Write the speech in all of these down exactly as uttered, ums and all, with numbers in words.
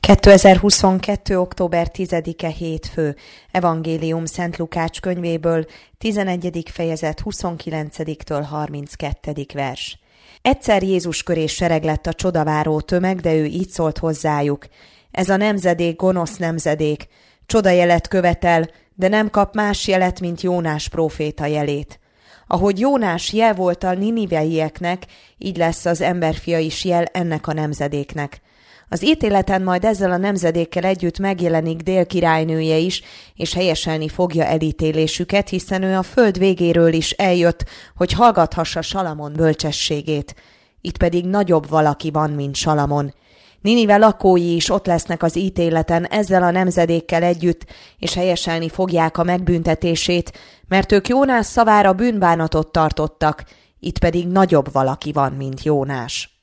kétezer-huszonkettő. október tizedike hétfő. Evangélium Szent Lukács könyvéből, tizennegyedik fejezet huszonkilencediktől harminckettedik vers. Egyszer Jézus köré sereg lett a csodaváró tömeg, de ő így szólt hozzájuk: ez a nemzedék gonosz nemzedék, csodajelet követel, de nem kap más jelet, mint Jónás próféta jelét. Ahogy Jónás jel volt a niniveieknek, így lesz az emberfia is jel ennek a nemzedéknek. Az ítéleten majd ezzel a nemzedékkel együtt megjelenik Dél királynője is, és helyeselni fogja elítélésüket, hiszen ő a föld végéről is eljött, hogy hallgathassa Salamon bölcsességét. Itt pedig nagyobb valaki van, mint Salamon. Ninive lakói is ott lesznek az ítéleten ezzel a nemzedékkel együtt, és helyeselni fogják a megbüntetését, mert ők Jónás szavára bűnbánatot tartottak, itt pedig nagyobb valaki van, mint Jónás.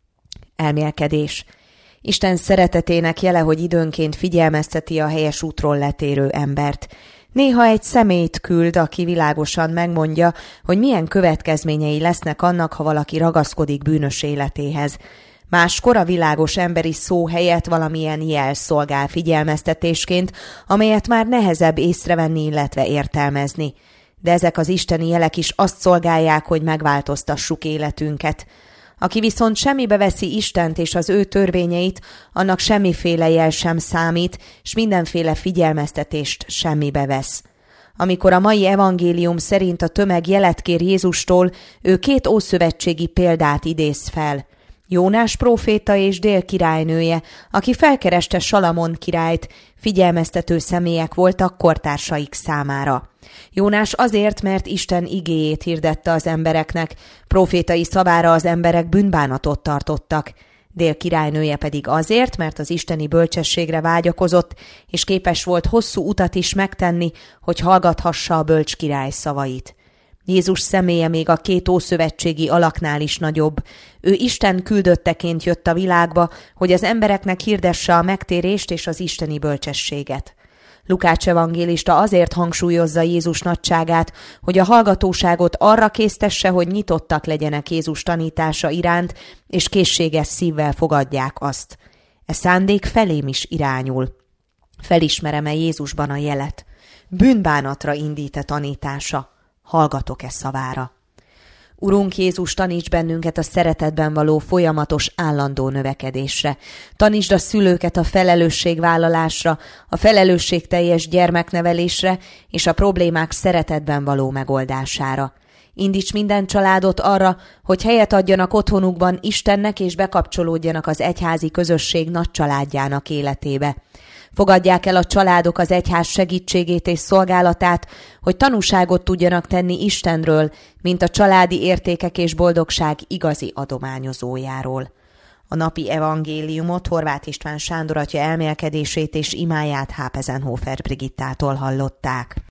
Elmélkedés. Isten szeretetének jele, hogy időnként figyelmezteti a helyes útról letérő embert. Néha egy személyt küld, aki világosan megmondja, hogy milyen következményei lesznek annak, ha valaki ragaszkodik bűnös életéhez. Máskor a világos emberi szó helyett valamilyen jel szolgál figyelmeztetésként, amelyet már nehezebb észrevenni, illetve értelmezni. De ezek az isteni jelek is azt szolgálják, hogy megváltoztassuk életünket. Aki viszont semmibe veszi Istent és az ő törvényeit, annak semmiféle jel sem számít, s mindenféle figyelmeztetést semmibe vesz. Amikor a mai evangélium szerint a tömeg jelet kér Jézustól, ő két ószövetségi példát idéz fel. Jónás próféta és Dél királynője, aki felkereste Salamon királyt, figyelmeztető személyek voltak kortársaik számára. Jónás azért, mert Isten igéjét hirdette az embereknek, prófétai szavára az emberek bűnbánatot tartottak. Dél királynője pedig azért, mert az isteni bölcsességre vágyakozott, és képes volt hosszú utat is megtenni, hogy hallgathassa a bölcs király szavait. Jézus személye még a két ószövetségi alaknál is nagyobb. Ő Isten küldötteként jött a világba, hogy az embereknek hirdesse a megtérést és az isteni bölcsességet. Lukács evangélista azért hangsúlyozza Jézus nagyságát, hogy a hallgatóságot arra késztesse, hogy nyitottak legyenek Jézus tanítása iránt, és készséges szívvel fogadják azt. E szándék felém is irányul. Felismerem-e Jézusban a jelet? Bűnbánatra indít-e tanítása? Hallgatok-e szavára? Urunk Jézus, taníts bennünket a szeretetben való folyamatos állandó növekedésre. Tanítsd a szülőket a felelősségvállalásra, a felelősségteljes gyermeknevelésre és a problémák szeretetben való megoldására. Indíts minden családot arra, hogy helyet adjanak otthonukban Istennek és bekapcsolódjanak az egyházi közösség nagy családjának életébe. Fogadják el a családok az egyház segítségét és szolgálatát, hogy tanúságot tudjanak tenni Istenről, mint a családi értékek és boldogság igazi adományozójáról. A napi evangéliumot Horváth István Sándor atya elmélkedését és imáját Hápezenhofer Brigittától hallották.